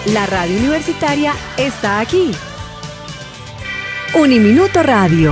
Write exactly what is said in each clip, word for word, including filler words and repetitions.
La radio universitaria está aquí. Uniminuto Radio.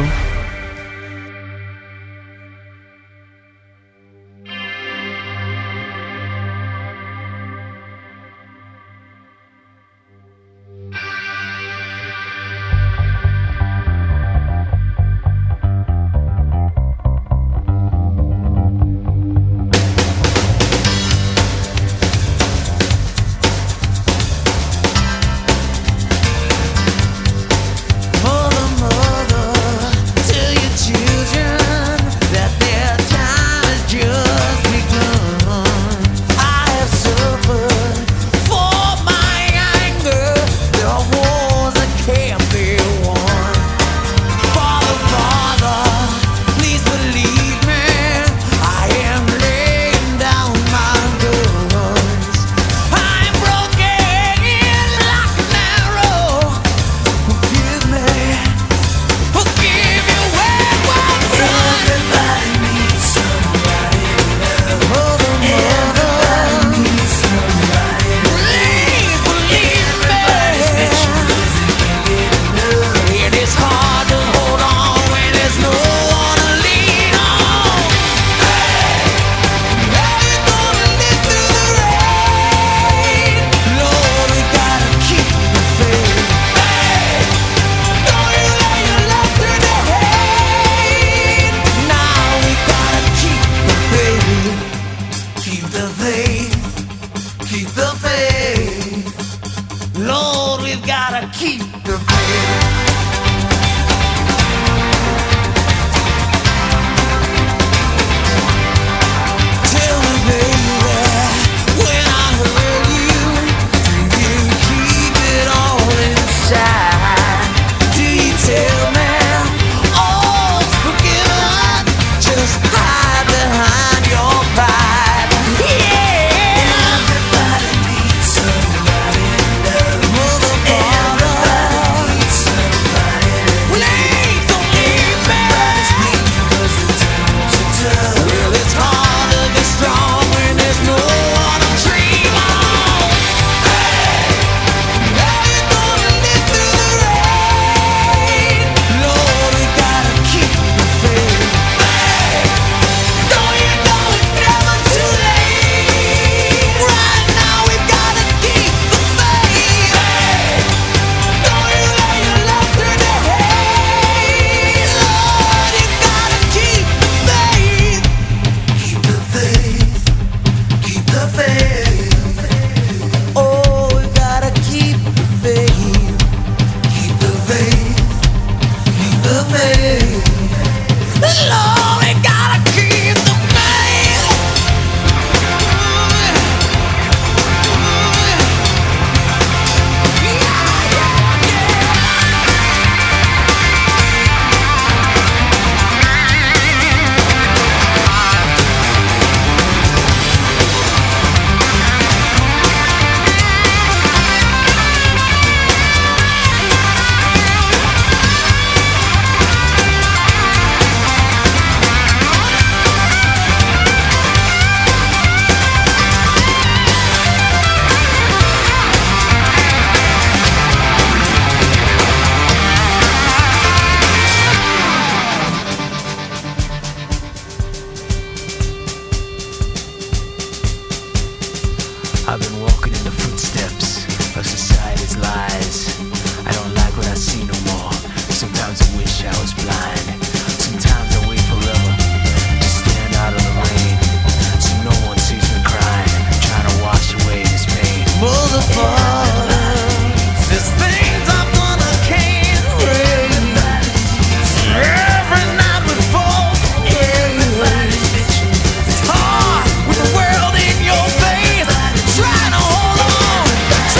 Trying to hold on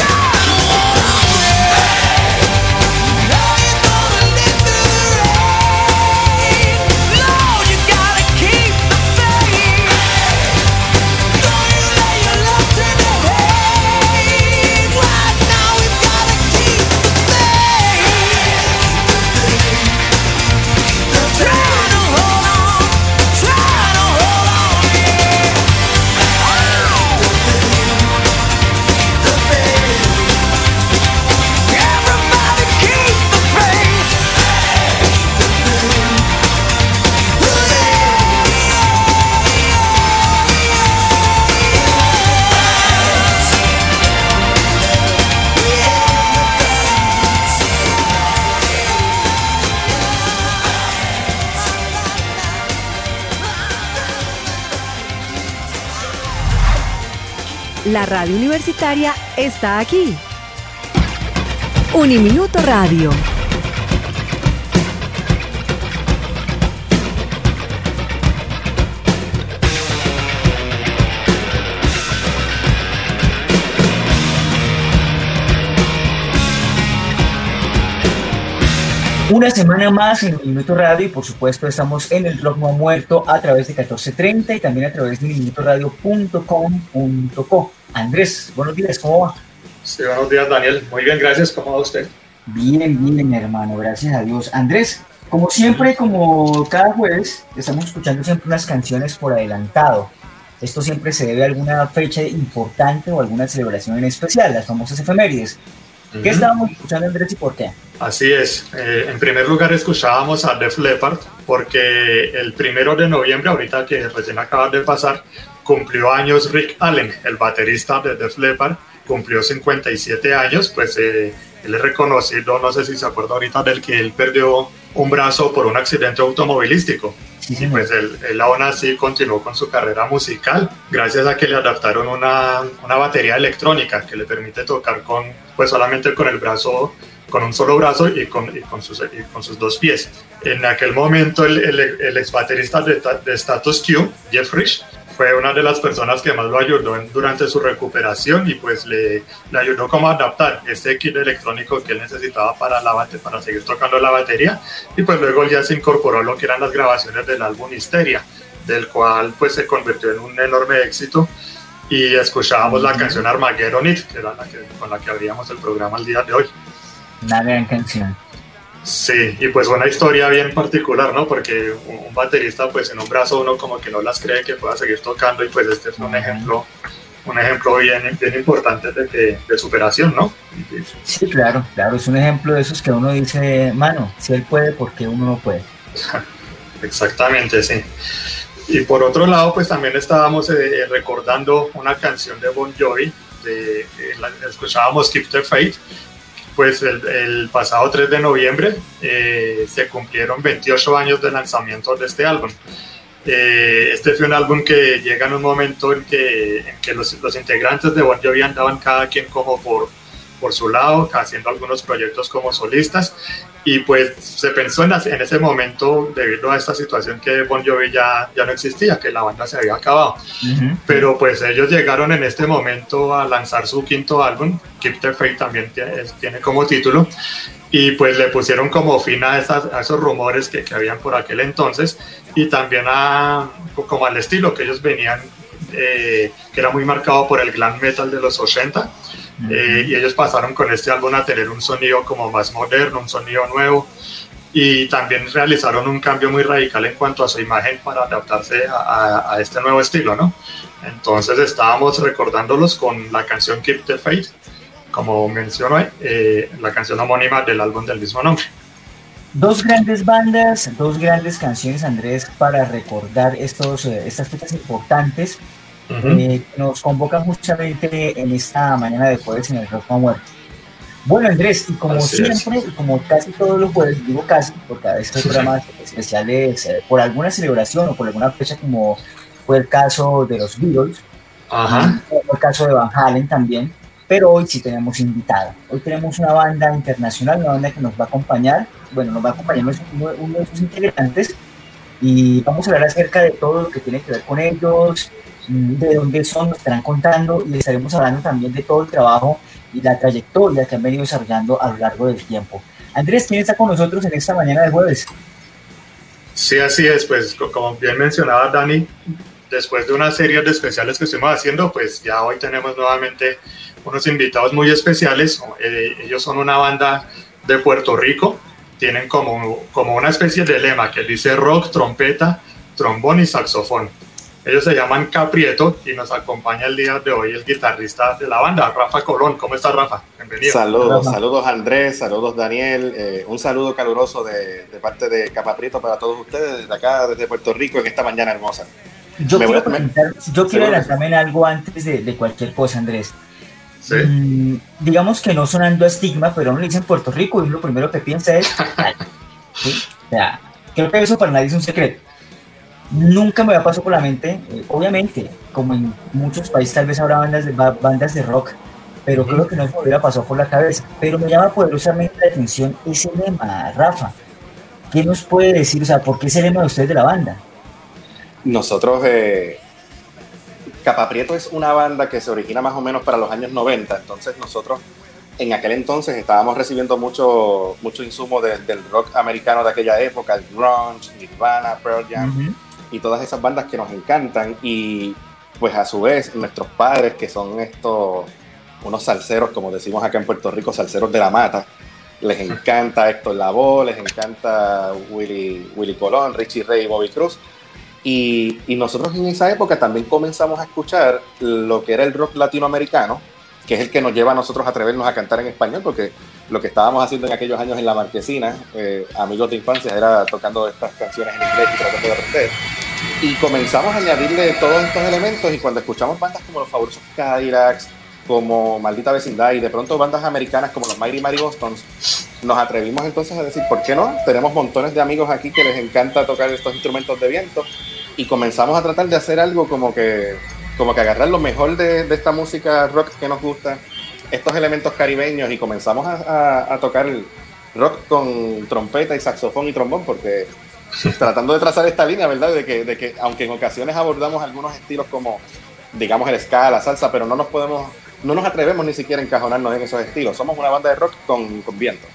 La radio universitaria está aquí. Uniminuto Radio. Una semana más en Uniminuto Radio y por supuesto estamos en el Rock No ha Muerto a través de catorce treinta y también a través de uniminuto radio punto com punto co. Andrés, buenos días, ¿cómo va? Sí, buenos días, Daniel. Muy bien, gracias. ¿Cómo va usted? Bien, bien, hermano, gracias a Dios. Andrés, como siempre, como cada jueves, estamos escuchando siempre unas canciones por adelantado. Esto siempre se debe a alguna fecha importante o alguna celebración en especial, las famosas efemérides. ¿Qué uh-huh. estábamos escuchando, Andrés, y por qué? Así es. Eh, en primer lugar, escuchábamos a Def Leppard porque el primero de noviembre, ahorita que recién acaba de pasar, cumplió años Rick Allen, el baterista de Def Leppard, cumplió cincuenta y siete años, pues eh, él es reconocido, no sé si se acuerda ahorita del que él perdió un brazo por un accidente automovilístico. Sí, y pues él, él aún así continuó con su carrera musical gracias a que le adaptaron una, una batería electrónica que le permite tocar con, pues solamente con el brazo, con un solo brazo y con, y con, sus, y con sus dos pies. En aquel momento el, el, el ex baterista de, de Status Quo, Jeff Rich, fue una de las personas que más lo ayudó en, durante su recuperación y pues le, le ayudó como a adaptar este kit electrónico que él necesitaba para, la bate, para seguir tocando la batería, y pues luego ya se incorporó a lo que eran las grabaciones del álbum Hysteria, del cual pues se convirtió en un enorme éxito, y escuchábamos mm-hmm. la canción Armageddon It, que era la que, con la que abríamos el programa el día de hoy. Una gran canción. Sí, y pues una historia bien particular, ¿no? Porque un baterista, pues en un brazo uno como que no las cree que pueda seguir tocando, y pues este fue un ejemplo, un ejemplo bien, bien importante de, que, de superación, ¿no? Sí, claro, claro, es un ejemplo de esos que uno dice, mano, si él puede, ¿por qué uno no puede? Exactamente, sí. Y por otro lado, pues también estábamos eh, recordando una canción de Bon Jovi, de, eh, la, escuchábamos Keep the Faith. Pues el, el pasado tres de noviembre eh, se cumplieron veintiocho años de lanzamiento de este álbum. Eh, este fue un álbum que llega en un momento en que, en que los, los integrantes de Bon Jovi andaban cada quien como por, por su lado, haciendo algunos proyectos como solistas, y pues se pensó en, en ese momento, debido a esta situación, que Bon Jovi ya, ya no existía, que la banda se había acabado. Uh-huh. Pero pues ellos llegaron en este momento a lanzar su quinto álbum, Keep the Faith también tiene, tiene como título, y pues le pusieron como fin a, esas, a esos rumores que, que habían por aquel entonces, y también a, como al estilo que ellos venían, eh, que era muy marcado por el glam metal de los ochenta. Uh-huh. Eh, y ellos pasaron con este álbum a tener un sonido como más moderno, un sonido nuevo, y también realizaron un cambio muy radical en cuanto a su imagen para adaptarse a, a, a este nuevo estilo, ¿no? Entonces estábamos recordándolos con la canción Keep the Faith, como mencioné, eh, la canción homónima del álbum del mismo nombre. Dos grandes bandas, dos grandes canciones, Andrés, para recordar estos, estas fechas importantes. Uh-huh. eh, nos convocan justamente en esta mañana de jueves en el Rock No ha Muerto. Bueno, Andrés, y como Así siempre, es. y como casi todos los jueves, digo casi, porque a veces hay programas especiales eh, por alguna celebración o por alguna fecha, como fue el caso de los Beatles, uh-huh. como el caso de Van Halen también, pero hoy sí tenemos invitada. Hoy tenemos una banda internacional, una banda que nos va a acompañar, bueno, nos va a acompañar uno, uno de sus integrantes, y vamos a hablar acerca de todo lo que tiene que ver con ellos, de dónde son, nos estarán contando, y estaremos hablando también de todo el trabajo y la trayectoria que han venido desarrollando a lo largo del tiempo. Andrés, ¿quién está con nosotros en esta mañana de jueves? Sí, así es, pues como bien mencionaba Dani, después de una serie de especiales que estuvimos haciendo, pues ya hoy tenemos nuevamente unos invitados muy especiales. Eh, ellos son una banda de Puerto Rico, tienen como, como una especie de lema que dice rock, trompeta, trombón y saxofón. Ellos se llaman Caprieto y nos acompaña el día de hoy el guitarrista de la banda, Rafa Colón. ¿Cómo estás, Rafa? Bienvenido. Saludos, Rafa. Saludos Andrés, saludos Daniel. Eh, un saludo caluroso de, de parte de Caprieto para todos ustedes desde acá, desde Puerto Rico, en esta mañana hermosa. Yo Me quiero, comentar, yo quiero adelantarme en algo antes de, de cualquier cosa, Andrés. Sí. Mm, digamos que no sonando a estigma, pero uno le dice en Puerto Rico y lo primero que piensa es... ¿sí? O sea, creo que eso para nadie es un secreto. Nunca me había pasado por la mente, eh, obviamente, como en muchos países tal vez habrá bandas de, bandas de rock, pero uh-huh. creo que no se me hubiera pasado por la cabeza. Pero me llama poderosamente la atención ese lema, Rafa. ¿Qué nos puede decir? O sea, ¿por qué ese lema de ustedes de la banda? Nosotros, eh, Capa Prieto es una banda que se origina más o menos para los años noventa, entonces nosotros en aquel entonces estábamos recibiendo mucho, mucho insumo de, del rock americano de aquella época, el grunge, Nirvana, Pearl Jam, uh-huh. y todas esas bandas que nos encantan, y pues a su vez nuestros padres, que son estos, unos salseros, como decimos acá en Puerto Rico, salseros de la mata, les encanta Héctor Lavoe, les encanta Willy, Willy Colón, Richie Ray y Bobby Cruz, y, y nosotros en esa época también comenzamos a escuchar lo que era el rock latinoamericano, que es el que nos lleva a nosotros a atrevernos a cantar en español, porque lo que estábamos haciendo en aquellos años en la Marquesina, eh, amigos de infancia, era tocando estas canciones en inglés y tratando de aprender. Y comenzamos a añadirle todos estos elementos, y cuando escuchamos bandas como los Fabulosos Cadillacs, como Maldita Vecindad, y de pronto bandas americanas como los Mighty Mighty Bostons, nos atrevimos entonces a decir, ¿por qué no? Tenemos montones de amigos aquí que les encanta tocar estos instrumentos de viento, y comenzamos a tratar de hacer algo como que... como que agarrar lo mejor de, de esta música rock que nos gusta, estos elementos caribeños, y comenzamos a, a, a tocar el rock con trompeta y saxofón y trombón, porque tratando de trazar esta línea, ¿verdad? De que, de que aunque en ocasiones abordamos algunos estilos como, digamos, el ska, la salsa, pero no nos podemos, no nos atrevemos ni siquiera a encajonarnos en esos estilos. Somos una banda de rock con, con viento.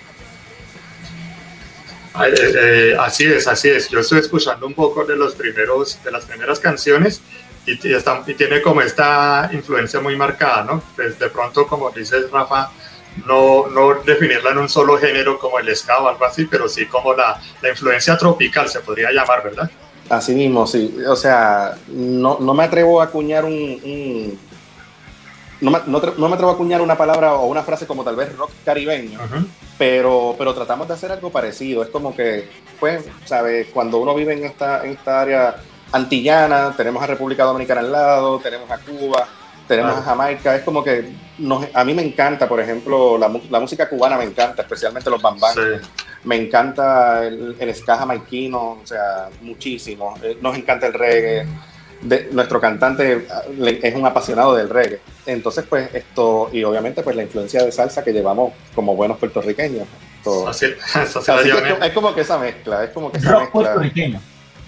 Eh, eh, así es, así es. Yo estoy escuchando un poco de los primeros, de las primeras canciones. Y, y, está, y tiene como esta influencia muy marcada, ¿no? Pues de pronto, como dices, Rafa, no, no definirla en un solo género como el ska o algo así, pero sí como la, la influencia tropical, se podría llamar, ¿verdad? Así mismo, sí. O sea, no, no me atrevo a acuñar un... un no, me, no, no me atrevo a acuñar una palabra o una frase como tal vez rock caribeño, uh-huh. pero, pero tratamos de hacer algo parecido. Es como que, pues, ¿sabes? Cuando uno vive en esta, en esta área antillana, tenemos a República Dominicana al lado, tenemos a Cuba, tenemos claro. a Jamaica, es como que nos, a mí me encanta, por ejemplo, la, la música cubana me encanta, especialmente los bambán, sí. me encanta el, el ska jamaiquino, o sea, muchísimo, nos encanta el reggae, de, nuestro cantante es un apasionado del reggae, entonces pues esto, y obviamente pues la influencia de salsa que llevamos como buenos puertorriqueños, todo. Así, así así es, es como que esa mezcla, es como que esa rock mezcla. Puertorriqueño.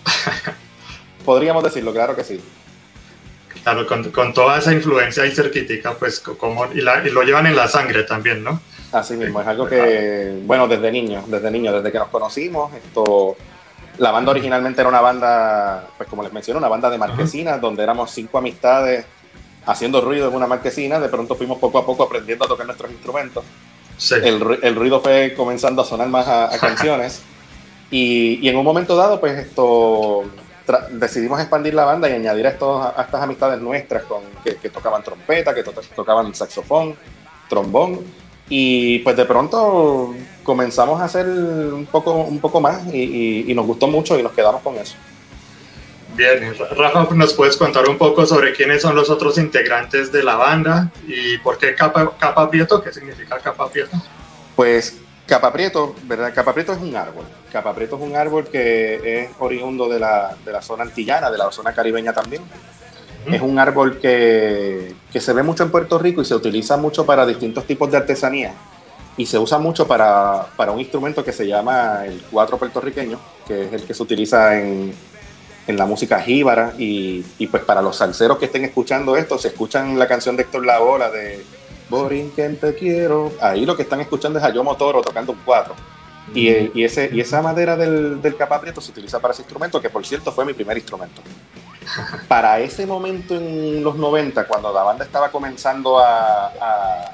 Podríamos decirlo, claro que sí. Claro, con, con toda esa influencia ahí cerquitica, pues, como, y, la, y lo llevan en la sangre también, ¿no? Así mismo, es algo que, bueno, desde niños, desde niños, desde que nos conocimos, esto, la banda originalmente era una banda, pues como les mencioné, una banda de marquesinas, uh-huh. donde éramos cinco amistades haciendo ruido en una marquesina, de pronto fuimos poco a poco aprendiendo a tocar nuestros instrumentos, sí. el, el ruido fue comenzando a sonar más a, a canciones, y, y en un momento dado, pues esto... Tra- decidimos expandir la banda y añadir a, estos, a estas amistades nuestras con, que, que tocaban trompeta, que to- tocaban saxofón, trombón, y pues de pronto comenzamos a hacer un poco, un poco más y, y, y nos gustó mucho y nos quedamos con eso. Bien, Rafa, ¿nos puedes contar un poco sobre quiénes son los otros integrantes de la banda y por qué Capa, Capa Prieto? ¿Qué significa Capa Prieto? Pues Capa Prieto, ¿verdad? Capa Prieto es un árbol. Capa Prieto es un árbol que es oriundo de la, de la zona antillana, de la zona caribeña también. Uh-huh. Es un árbol que, que se ve mucho en Puerto Rico y se utiliza mucho para distintos tipos de artesanía. Y se usa mucho para, para un instrumento que se llama el cuatro puertorriqueño, que es el que se utiliza en, en la música jíbara. Y, y pues para los salseros que estén escuchando esto, si escuchan la canción de Héctor Lavoe, la de Borinquen te quiero, ahí lo que están escuchando es a Yomo Toro tocando un cuatro. Mm. Y, y, ese, y esa madera del, del Capa Prieto se utiliza para ese instrumento, que por cierto fue mi primer instrumento. Para ese momento en los noventa, cuando la banda estaba comenzando a, a,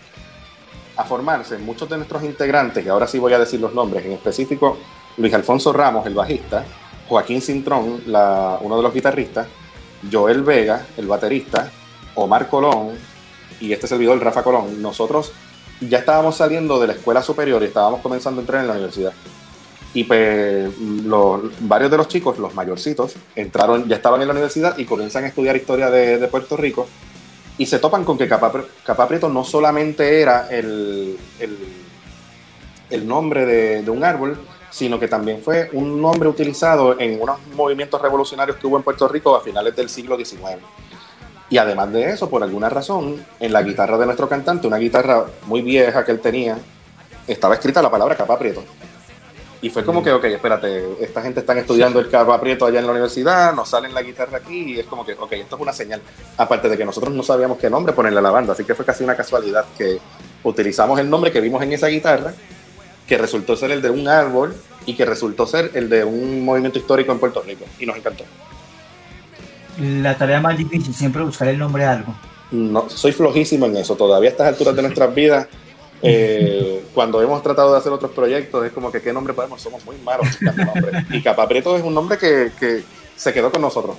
a formarse, muchos de nuestros integrantes, y ahora sí voy a decir los nombres, en específico Luis Alfonso Ramos, el bajista, Joaquín Cintrón, la, uno de los guitarristas, Joel Vega, el baterista, Omar Colón, y este servidor, Rafa Colón, nosotros ya estábamos saliendo de la escuela superior y estábamos comenzando a entrar en la universidad. Y pues los, varios de los chicos, los mayorcitos, entraron, ya estaban en la universidad y comienzan a estudiar historia de, de Puerto Rico y se topan con que Capa, Capa Prieto no solamente era el, el, el nombre de, de un árbol, sino que también fue un nombre utilizado en unos movimientos revolucionarios que hubo en Puerto Rico a finales del siglo diecinueve. Y además de eso, por alguna razón, en la guitarra de nuestro cantante, una guitarra muy vieja que él tenía, estaba escrita la palabra capa prieto. Y fue como que, ok, espérate, esta gente está estudiando el capa prieto allá en la universidad, nos salen la guitarra aquí, y es como que, ok, esto es una señal. Aparte de que nosotros no sabíamos qué nombre ponerle a la banda, así que fue casi una casualidad que utilizamos el nombre que vimos en esa guitarra, que resultó ser el de un árbol y que resultó ser el de un movimiento histórico en Puerto Rico, y nos encantó. La tarea más difícil, siempre buscar el nombre de algo. No, soy flojísimo en eso, todavía a estas alturas de nuestras vidas. Eh, cuando hemos tratado de hacer otros proyectos es como que qué nombre ponemos, somos muy malos buscando nombres. Y Capa Prieto es un nombre que, que se quedó con nosotros.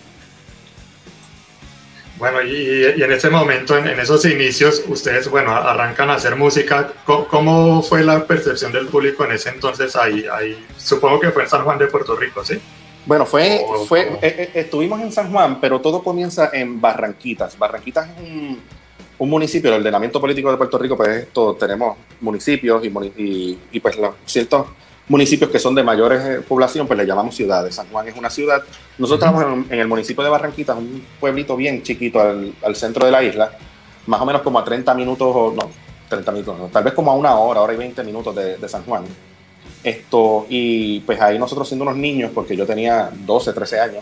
Bueno, y, y en ese momento, en, en esos inicios, ustedes, bueno, arrancan a hacer música. ¿Cómo, cómo fue la percepción del público en ese entonces ahí, ahí? Supongo que fue en San Juan de Puerto Rico, ¿sí? Bueno, fue, Oh, fue oh. eh, eh, estuvimos en San Juan, pero todo comienza en Barranquitas. Barranquitas es un, un municipio, el ordenamiento político de Puerto Rico, pues esto, tenemos municipios y, y, y pues los ciertos municipios que son de mayores eh, población, pues le llamamos ciudades. San Juan es una ciudad. Nosotros uh-huh. estamos en, en el municipio de Barranquitas, un pueblito bien chiquito al, al centro de la isla, más o menos como a treinta minutos, o no, treinta minutos, no, tal vez como a una hora, hora y veinte minutos de, de San Juan. Esto, y pues ahí nosotros siendo unos niños, porque yo tenía doce, trece años,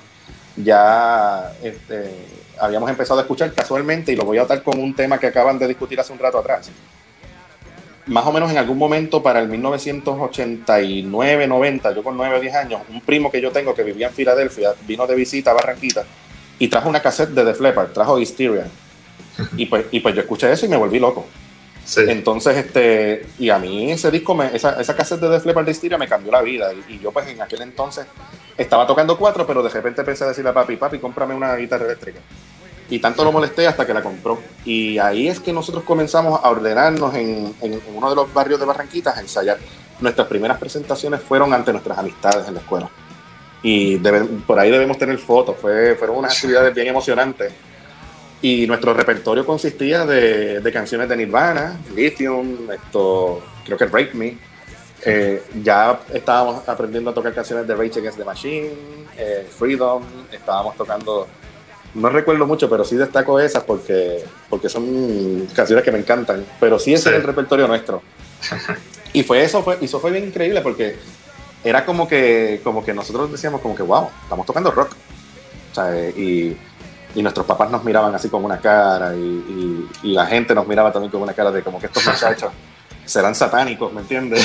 ya este, habíamos empezado a escuchar casualmente, y lo voy a atar con un tema que acaban de discutir hace un rato atrás. Más o menos en algún momento para el mil novecientos ochenta y nueve, noventa, yo con nueve o diez años, un primo que yo tengo que vivía en Filadelfia vino de visita a Barranquita y trajo una cassette de Def Leppard, trajo Hysteria. Y pues, y pues yo escuché eso y me volví loco. Sí. Entonces, este, y a mí ese disco, me, esa, esa cassette de Def Leppard de Hysteria me cambió la vida. Y, y yo pues en aquel entonces estaba tocando cuatro, pero de repente pensé decirle a papi, papi, cómprame una guitarra eléctrica. Y tanto lo molesté hasta que la compró. Y ahí es que nosotros comenzamos a ordenarnos en, en, en uno de los barrios de Barranquitas a ensayar. Nuestras primeras presentaciones fueron ante nuestras amistades en la escuela. Y debe, por ahí debemos tener fotos. Fue, fueron unas actividades bien emocionantes. Y nuestro repertorio consistía de, de canciones de Nirvana, Lithium, esto, creo que Break Me. Eh, ya estábamos aprendiendo a tocar canciones de Rage Against the Machine, eh, Freedom, estábamos tocando... No recuerdo mucho, pero sí destaco esas porque, porque son canciones que me encantan. Pero sí ese sí. es el repertorio nuestro. Y fue eso, fue, eso fue bien increíble porque era como que, como que nosotros decíamos como que, wow, estamos tocando rock. O sea, y, y nuestros papás nos miraban así con una cara y, y, y la gente nos miraba también con una cara de como que estos muchachos serán satánicos, ¿me entiendes?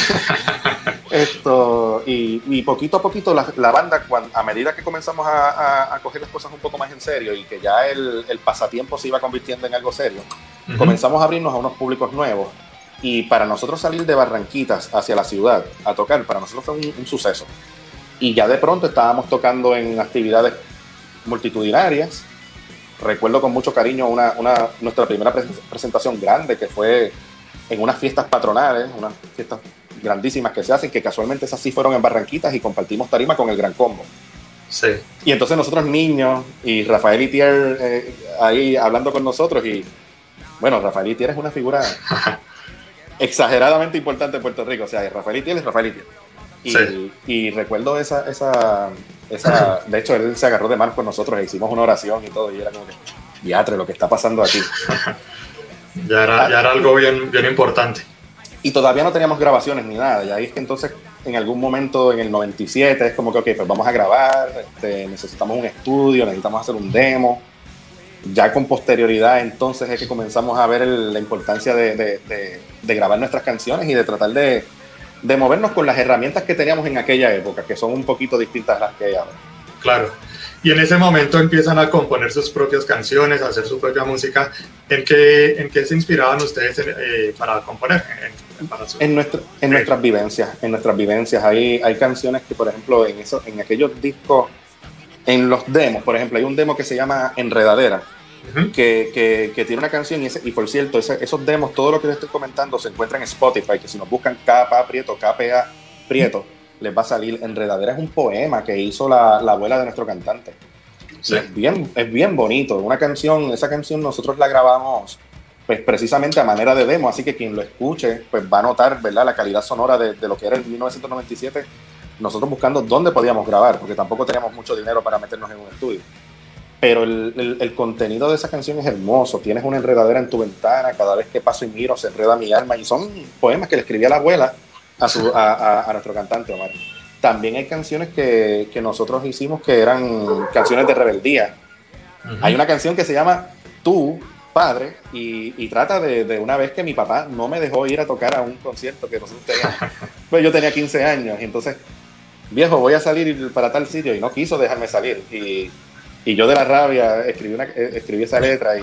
Esto, y, y poquito a poquito la, la banda, cuando, a medida que comenzamos a, a, a coger las cosas un poco más en serio y que ya el, el pasatiempo se iba convirtiendo en algo serio, uh-huh. comenzamos a abrirnos a unos públicos nuevos. Y para nosotros salir de Barranquitas hacia la ciudad a tocar, para nosotros fue un, un suceso. Y ya de pronto estábamos tocando en actividades multitudinarias. Recuerdo con mucho cariño una, una, nuestra primera presentación grande, que fue en unas fiestas patronales, unas fiestas grandísimas que se hacen, que casualmente esas sí fueron en Barranquitas y compartimos tarima con el Gran Combo. Sí. Y entonces nosotros niños y Rafael Itier eh, ahí hablando con nosotros y bueno, Rafael Itier es una figura exageradamente importante en Puerto Rico, o sea, Rafael Itier es Rafael Itier. Y, sí. y recuerdo esa, esa, esa, de hecho él se agarró de mano con nosotros e hicimos una oración y todo y era como que, diatre, lo que está pasando aquí. Ya era, ya era algo bien, bien importante. Y todavía no teníamos grabaciones ni nada. Y ahí es que entonces, en algún momento, en el noventa y siete, es como que, ok, pues vamos a grabar, este, necesitamos un estudio, necesitamos hacer un demo. Ya con posterioridad, entonces, es que comenzamos a ver el, la importancia de, de, de, de grabar nuestras canciones y de tratar de, de movernos con las herramientas que teníamos en aquella época, que son un poquito distintas a las que hay ahora. Claro. Y en ese momento empiezan a componer sus propias canciones, a hacer su propia música. ¿En qué, en qué se inspiraban ustedes eh, para componer? En, para su... en, nuestro, en nuestras vivencias, en nuestras vivencias. Hay, hay canciones que, por ejemplo, en, eso, en aquellos discos, en los demos, por ejemplo, hay un demo que se llama Enredadera, uh-huh. que, que, que tiene una canción, y, ese, y por cierto, ese, esos demos, todo lo que les estoy comentando, se encuentra en Spotify, que si nos buscan K P A Prieto, K P A Prieto, uh-huh. les va a salir. Enredadera es un poema que hizo la, la abuela de nuestro cantante. Sí. Es bien, es bien bonito. Una canción, esa canción nosotros la grabamos pues precisamente a manera de demo, así que quien lo escuche pues va a notar, ¿verdad?, la calidad sonora de, de lo que era el mil novecientos noventa y siete nosotros buscando dónde podíamos grabar, porque tampoco teníamos mucho dinero para meternos en un estudio. Pero el, el, el contenido de esa canción es hermoso. Tienes una enredadera en tu ventana, cada vez que paso y miro se enreda mi alma, y son poemas que le escribía la abuela a, su, a, a, a nuestro cantante Omar. También hay canciones que, que nosotros hicimos que eran canciones de rebeldía. Uh-huh. Hay una canción que se llama Tú, Padre, y, y trata de, de una vez que mi papá no me dejó ir a tocar a un concierto que nosotros teníamos. Pues yo tenía quince años, y entonces, viejo, voy a salir para tal sitio, y no quiso dejarme salir. Y Y yo de la rabia escribí, una, escribí esa letra y,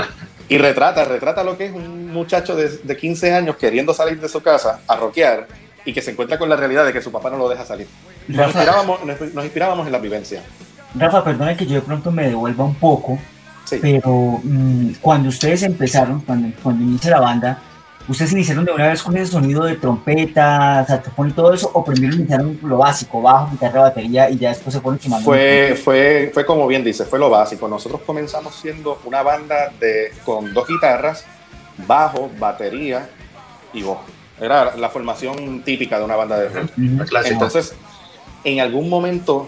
y retrata, retrata lo que es un muchacho de, de quince años queriendo salir de su casa a rockear y que se encuentra con la realidad de que su papá no lo deja salir. Nos inspirábamos, nos, nos inspirábamos en la vivencia. Rafa, perdona que yo de pronto me devuelva un poco, sí. pero mmm, cuando ustedes empezaron, cuando, cuando inicia la banda, ¿ustedes iniciaron de una vez con ese sonido de trompeta, saxofón y todo eso, o primero iniciaron lo básico, bajo, guitarra, batería, y ya después se fueron sumando? Fue, fue, fue como bien dice, fue lo básico. Nosotros comenzamos siendo una banda de, con dos guitarras, bajo, batería y voz. Era la formación típica de una banda de rock. Uh-huh. Entonces, en algún momento,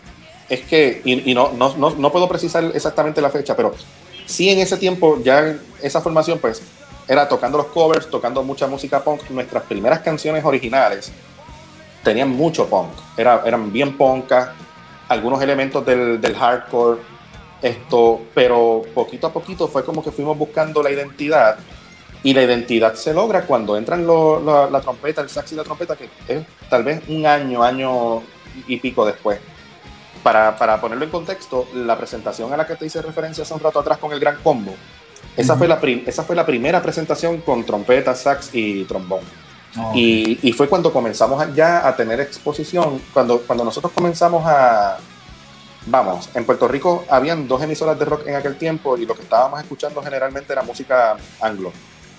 es que, y, y no, no, no, no puedo precisar exactamente la fecha, pero sí en ese tiempo, ya esa formación, pues, era tocando los covers, tocando mucha música punk. Nuestras primeras canciones originales tenían mucho punk, era, eran bien punkas, algunos elementos del, del hardcore, esto, pero poquito a poquito fue como que fuimos buscando la identidad, y la identidad se logra cuando entran lo, lo, la trompeta, el sax y la trompeta, que es tal vez un año, año y pico después. Para, para ponerlo en contexto, la presentación a la que te hice referencia hace un rato atrás con el Gran Combo, Esa, uh-huh. fue la prim- esa fue la primera presentación con trompeta, sax y trombón. Oh, y, okay. y fue cuando comenzamos a, ya a tener exposición, cuando, cuando nosotros comenzamos a... Vamos, en Puerto Rico habían dos emisoras de rock en aquel tiempo, y lo que estábamos escuchando generalmente era música anglo.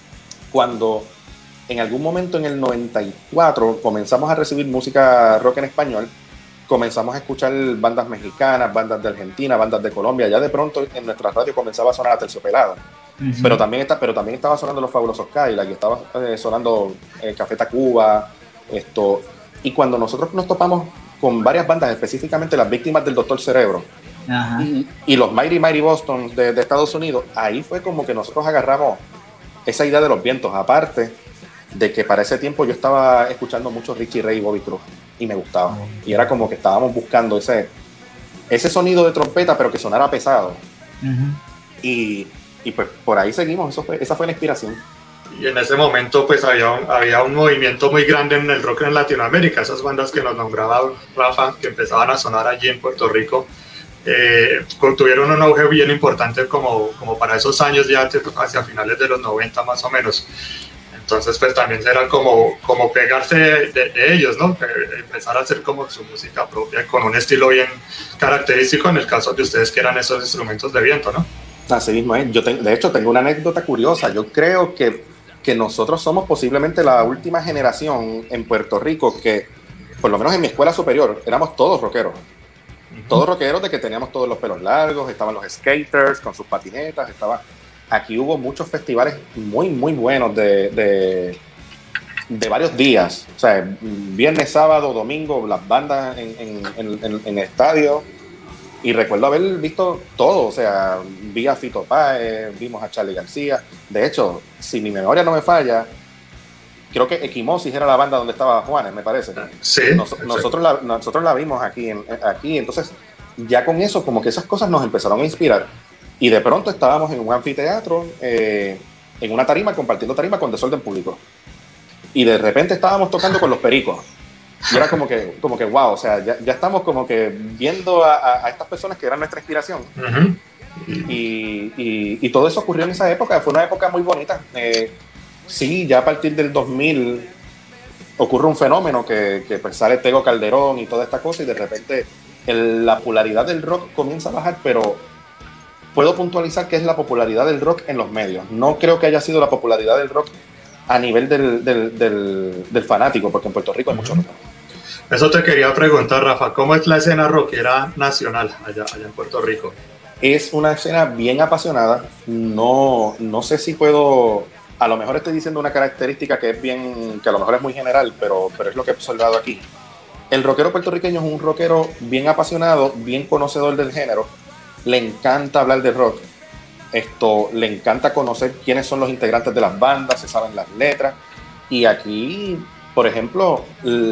Cuando en algún momento en el noventa y cuatro comenzamos a recibir música rock en español, comenzamos a escuchar bandas mexicanas, bandas de Argentina, bandas de Colombia. Ya de pronto en nuestra radio comenzaba a sonar Aterciopelado. Uh-huh. Pero, también está, pero también estaba sonando Los Fabulosos Cadillacs, y estaba eh, sonando eh, Café Tacuba. Esto. Y cuando nosotros nos topamos con varias bandas, específicamente las Víctimas del Doctor Cerebro, uh-huh. y, y los Mighty Mighty Boston de, de Estados Unidos, ahí fue como que nosotros agarramos esa idea de los vientos. Aparte de que para ese tiempo yo estaba escuchando mucho Richie Ray y Bobby Cruz, y me gustaba. Y era como que estábamos buscando ese, ese sonido de trompeta, pero que sonara pesado. Uh-huh. Y, y pues por ahí seguimos, eso fue, esa fue la inspiración. Y en ese momento pues había un, había un movimiento muy grande en el rock en Latinoamérica. Esas bandas que nos nombraba Rafa, que empezaban a sonar allí en Puerto Rico, eh, tuvieron un auge bien importante como, como para esos años, ya hacia finales de los noventa más o menos. Entonces pues también era como, como pegarse de, de, de ellos, ¿no? Empezar a hacer como su música propia con un estilo bien característico, en el caso de ustedes que eran esos instrumentos de viento, ¿no? Así mismo es. Yo te, de hecho tengo una anécdota curiosa. Yo creo que, que nosotros somos posiblemente la última generación en Puerto Rico que, por lo menos en mi escuela superior, éramos todos rockeros. Uh-huh. Todos rockeros, de que teníamos todos los pelos largos, estaban los skaters con sus patinetas, estaba... Aquí hubo muchos festivales muy, muy buenos de, de, de varios días. O sea, viernes, sábado, domingo, las bandas en, en, en, en, en estadio. Y recuerdo haber visto todo. O sea, vi a Fito Páez, vimos a Charly García. De hecho, si mi memoria no me falla, creo que Equimosis era la banda donde estaba Juanes, me parece. Sí. Nos, nosotros, la, nosotros la vimos aquí, en, aquí. Entonces, ya con eso, como que esas cosas nos empezaron a inspirar. Y de pronto estábamos en un anfiteatro, eh, en una tarima, compartiendo tarima con Desorden Público. Y de repente estábamos tocando con los Pericos. Y era como que, como que wow, o sea, ya, ya estamos como que viendo a, a, a estas personas que eran nuestra inspiración. Uh-huh. Y, y, y todo eso ocurrió en esa época. Fue una época muy bonita. Eh, sí, ya a partir del dos mil ocurre un fenómeno que, que pues sale Tego Calderón y toda esta cosa, y de repente el, la popularidad del rock comienza a bajar, pero puedo puntualizar que es la popularidad del rock en los medios. No creo que haya sido la popularidad del rock a nivel del, del, del, del fanático, porque en Puerto Rico hay uh-huh. mucho rock. Eso te quería preguntar, Rafa, ¿cómo es la escena rockera nacional allá, allá en Puerto Rico? Es una escena bien apasionada. No, no sé si puedo... A lo mejor estoy diciendo una característica que es bien... que a lo mejor es muy general, pero, pero es lo que he observado aquí. el rockero puertorriqueño es un rockero bien apasionado, bien conocedor del género, le encanta hablar de rock, esto, le encanta conocer quiénes son los integrantes de las bandas, se saben las letras, y aquí, por ejemplo,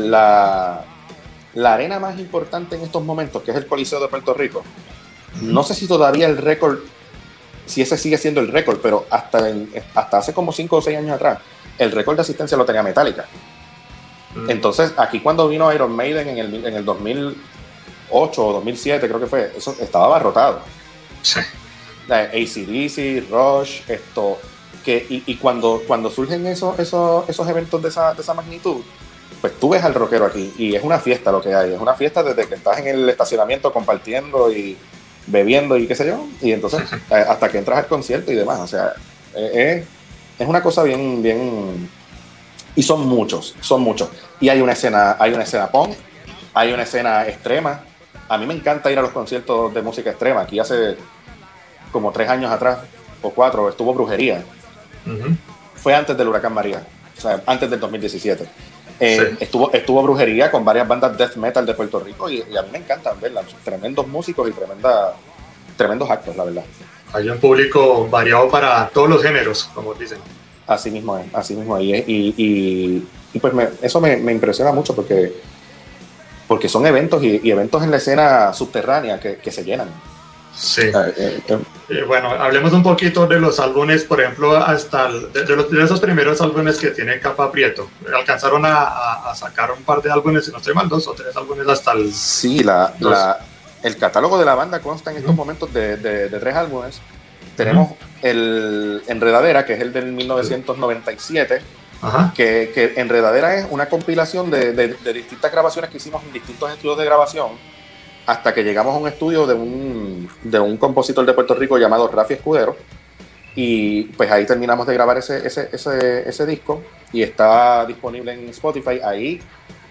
la, la arena más importante en estos momentos, que es el Coliseo de Puerto Rico, no sé si todavía el récord, si ese sigue siendo el récord, pero hasta, en, hasta hace como cinco o seis años atrás, el récord de asistencia lo tenía Metallica. Entonces, aquí cuando vino Iron Maiden en el, en el dos mil ocho o dos mil siete, creo que fue, eso estaba abarrotado. Sí. A C D C, Rush, esto, que, y, y cuando, cuando surgen esos, esos, esos eventos de esa, de esa magnitud, pues tú ves al rockero aquí y es una fiesta lo que hay, es una fiesta desde que estás en el estacionamiento compartiendo y bebiendo y qué sé yo, y entonces hasta que entras al concierto y demás, o sea, es, es una cosa bien, bien... Y son muchos, son muchos. Y hay una escena, hay una escena punk, hay una escena extrema. A mí me encanta ir a los conciertos de música extrema. Aquí hace como tres años atrás, o cuatro, estuvo Brujería. Uh-huh. Fue antes del huracán María, o sea, antes del dos mil diecisiete. Eh, sí. estuvo, estuvo Brujería con varias bandas death metal de Puerto Rico y, y a mí me encantan verlas. Tremendos músicos y tremenda, tremendos actos, la verdad. Hay un público variado para todos los géneros, como dicen. Así mismo es, así mismo es. Y, y, y pues me, eso me, me impresiona mucho porque, porque son eventos y, y eventos en la escena subterránea que, que se llenan. Sí. Eh, eh, eh. Eh, bueno, hablemos un poquito de los álbumes, por ejemplo, hasta el, de, de, los, de esos primeros álbumes que tiene Capa Prieto. Alcanzaron a, a, a sacar un par de álbumes, si no estoy mal, dos o tres álbumes hasta el... Sí, la, la, el catálogo de la banda consta en estos uh-huh. momentos de, de, de tres álbumes. Tenemos uh-huh. el Enredadera, que es el del mil novecientos noventa y siete, uh-huh. que, que Enredadera es una compilación de, de, de distintas grabaciones que hicimos en distintos estudios de grabación, hasta que llegamos a un estudio de un, de un compositor de Puerto Rico llamado Rafi Escudero, y pues ahí terminamos de grabar ese, ese, ese, ese disco, y está disponible en Spotify. Ahí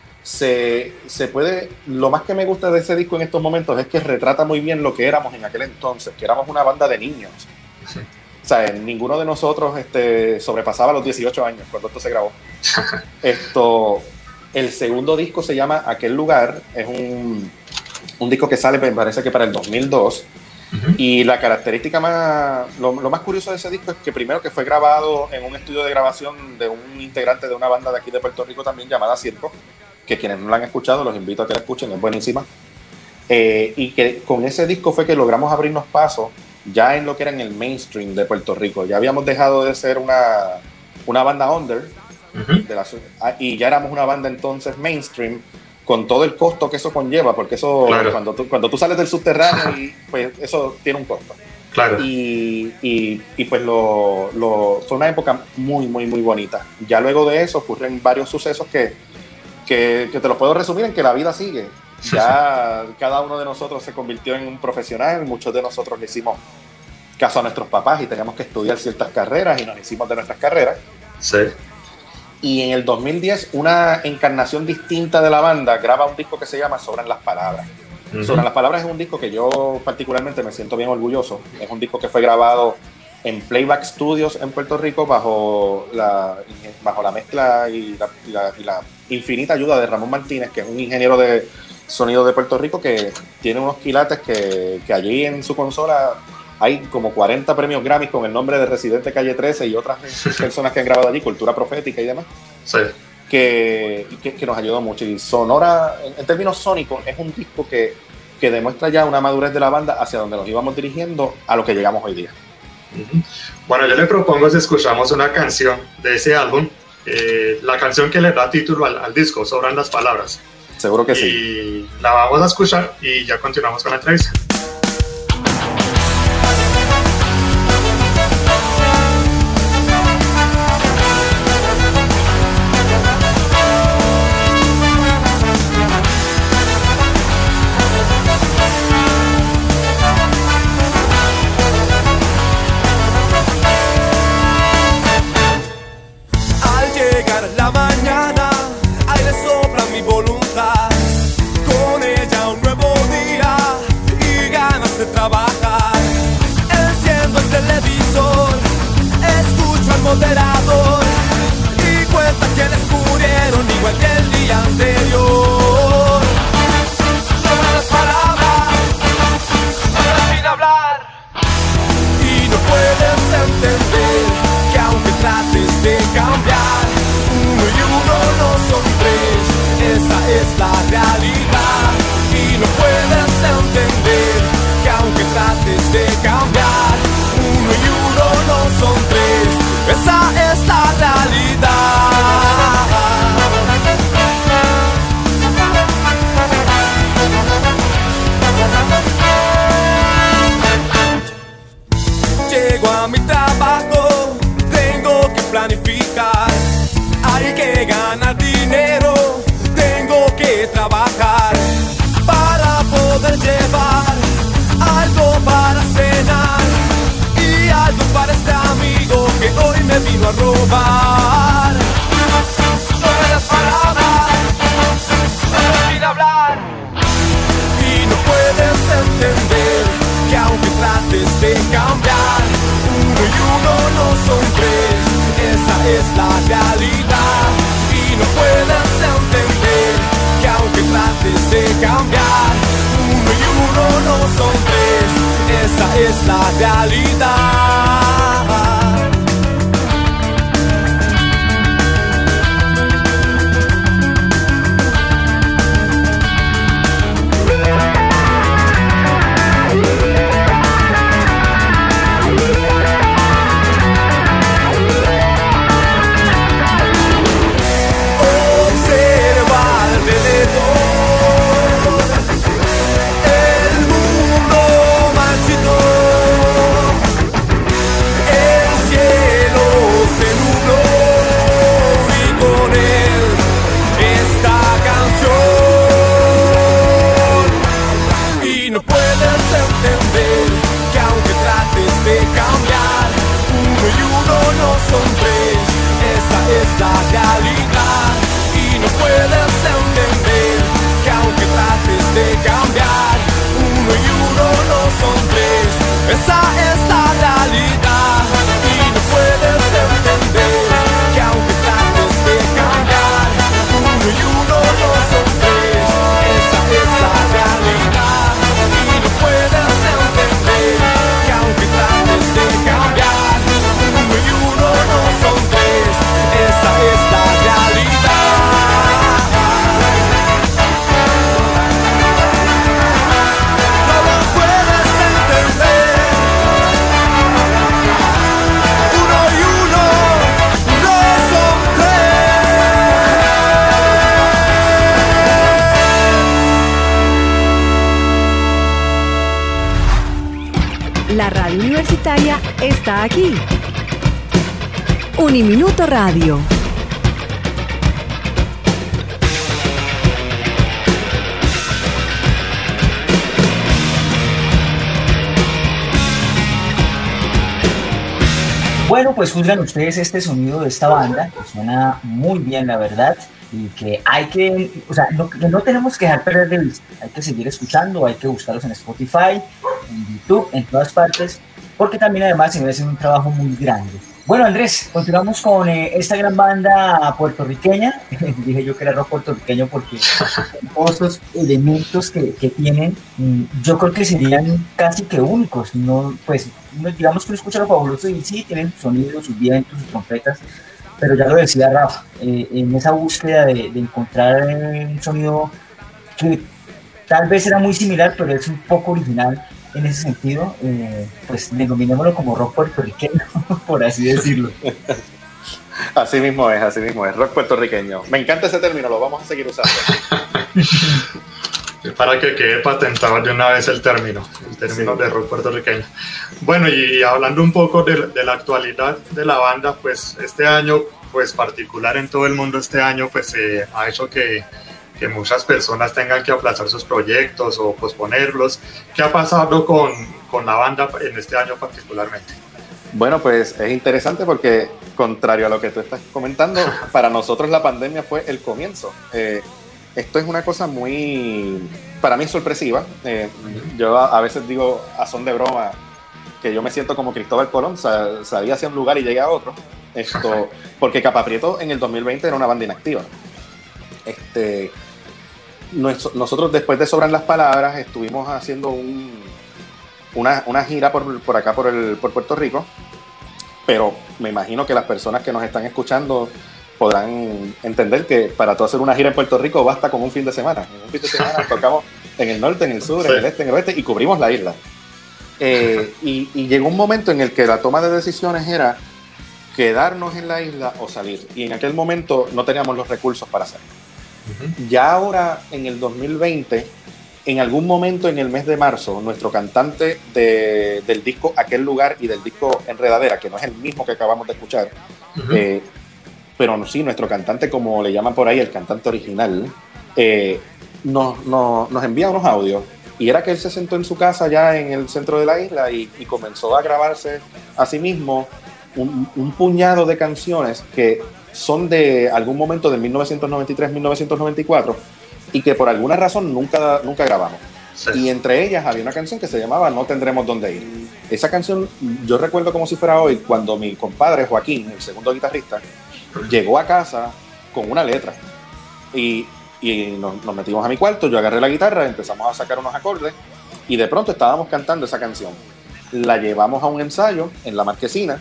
se, se puede, lo más que me gusta de ese disco en estos momentos es que retrata muy bien lo que éramos en aquel entonces, que éramos una banda de niños. Sí. O sea, ninguno de nosotros este, sobrepasaba los dieciocho años cuando esto se grabó. Esto, el segundo disco se llama Aquel Lugar, es un, un disco que sale, me parece que para el dos mil dos, uh-huh. y la característica más, lo, lo más curioso de ese disco es que primero que fue grabado en un estudio de grabación de un integrante de una banda de aquí de Puerto Rico también llamada Circo, que quienes no la han escuchado los invito a que la escuchen, es buenísima, eh, y que con ese disco fue que logramos abrirnos paso ya en lo que era en el mainstream de Puerto Rico. Ya habíamos dejado de ser una, una banda under, uh-huh. de la, y ya éramos una banda entonces mainstream, con todo el costo que eso conlleva, porque eso, claro. cuando, tú, cuando tú sales del subterráneo, y, pues eso tiene un costo. Claro. Y, y, y pues lo, lo, fue una época muy, muy, muy bonita. Ya luego de eso ocurren varios sucesos que, que, que te los puedo resumir en que la vida sigue. Ya cada uno de nosotros se convirtió en un profesional, muchos de nosotros le hicimos caso a nuestros papás y teníamos que estudiar ciertas carreras y nos hicimos de nuestras carreras. Sí. Y en el dos mil diez una encarnación distinta de la banda graba un disco que se llama Sobran las Palabras. Uh-huh. Sobran las Palabras es un disco que yo particularmente me siento bien orgulloso. Es un disco que fue grabado en Playback Studios en Puerto Rico bajo la, bajo la mezcla y la, y la, y la infinita ayuda de Ramón Martínez, que es un ingeniero de sonido de Puerto Rico que tiene unos quilates que, que allí en su consola hay como cuarenta premios Grammy con el nombre de Residente Calle trece y otras personas que han grabado allí, Cultura Profética y demás, sí. que, que, que nos ayudó mucho. Y Sonora, en, en términos sónicos, es un disco que, que demuestra ya una madurez de la banda hacia donde nos íbamos dirigiendo a lo que llegamos hoy día. Uh-huh. Bueno, yo le propongo si escuchamos una canción de ese álbum, eh, la canción que le da título al, al disco, Sobran las Palabras. Seguro que y sí. Y la vamos a escuchar y ya continuamos con la entrevista. Moderador y cuenta que descubrieron igual que el día anterior. que ganar dinero, tengo que trabajar para poder llevar algo para cenar y algo para este amigo que hoy me vino a robar. No me das palabras, no me hablar y no puedes entender que aunque trates de cambiar, uno y uno no son tres, esa es la realidad. Y no puedes entender que aunque trates de cambiar, uno y uno no son tres, esa es la realidad. Es la realidad y no puedes entender que aunque trates de cambiar, uno y uno no son tres, esa es la realidad. Y no puedes entender que aunque trates de cambiar, uno y uno no son tres, esa es la realidad. Y no puedes entender que aunque trates de cambiar, uno y uno no son tres, esa es la realidad. No lo puedes entender. Uno y uno no son tres. La radio universitaria está aquí. Uniminuto Radio. Bueno, pues juzgan ustedes este sonido de esta banda, que suena muy bien, la verdad, y que hay que, o sea, no, que no tenemos que dejar perder de vista, hay que seguir escuchando, hay que buscarlos en Spotify, en YouTube, en todas partes, porque también además se hace un trabajo muy grande. Bueno, Andrés, continuamos con eh, esta gran banda puertorriqueña. Dije yo que era rock puertorriqueño porque todos estos elementos que, que tienen, yo creo que serían casi que únicos. No, pues, digamos que uno escucha Lo Fabuloso y sí, tienen sus sonidos, sus vientos, sus trompetas, pero ya lo decía Rafa, eh, en esa búsqueda de, de encontrar un sonido que tal vez era muy similar, pero es un poco original. En ese sentido, eh, pues denominémoslo como rock puertorriqueño, por así decirlo. Así mismo es, así mismo es, rock puertorriqueño. Me encanta ese término, lo vamos a seguir usando. Para que quede patentado de una vez el término, el término sí. de rock puertorriqueño. Bueno, y hablando un poco de, de la actualidad de la banda, pues este año, pues particular en todo el mundo este año, pues eh, ha hecho que que muchas personas tengan que aplazar sus proyectos o posponerlos. ¿Qué ha pasado con, con la banda en este año particularmente? Bueno, pues es interesante porque, contrario a lo que tú estás comentando, para nosotros la pandemia fue el comienzo. Eh, esto es una cosa muy, para mí, sorpresiva. Eh, yo a, a veces digo, a son de broma, que yo me siento como Cristóbal Colón, sa- salí hacia un lugar y llegué a otro. Esto, porque Capa Prieto en el dos mil veinte era una banda inactiva. Este... Nosotros después de Sobran las Palabras estuvimos haciendo un, una, una gira por, por acá por, el, por Puerto Rico, pero me imagino que las personas que nos están escuchando podrán entender que para tú hacer una gira en Puerto Rico basta con un fin de semana. En un fin de semana tocamos en el norte, en el sur, sí. en el este, en el oeste y cubrimos la isla. Eh, y, y llegó un momento en el que la toma de decisiones era quedarnos en la isla o salir, y en aquel momento no teníamos los recursos para hacerlo. Ya ahora, en el dos mil veinte, en algún momento en el mes de marzo, nuestro cantante de, del disco Aquel Lugar y del disco Enredadera, que no es el mismo que acabamos de escuchar, uh-huh. eh, pero sí, nuestro cantante, como le llaman por ahí, el cantante original, eh, nos, nos, nos envía unos audios. Y era que él se sentó en su casa ya en el centro de la isla y, y comenzó a grabarse a sí mismo un, un puñado de canciones que son de algún momento de mil novecientos noventa y tres, mil novecientos noventa y cuatro y que por alguna razón nunca, nunca grabamos. Sí. Y entre ellas había una canción que se llamaba No tendremos dónde ir. Esa canción yo recuerdo como si fuera hoy, cuando mi compadre Joaquín, el segundo guitarrista, llegó a casa con una letra y, y nos, nos metimos a mi cuarto, yo agarré la guitarra, empezamos a sacar unos acordes y de pronto estábamos cantando esa canción. La llevamos a un ensayo en la marquesina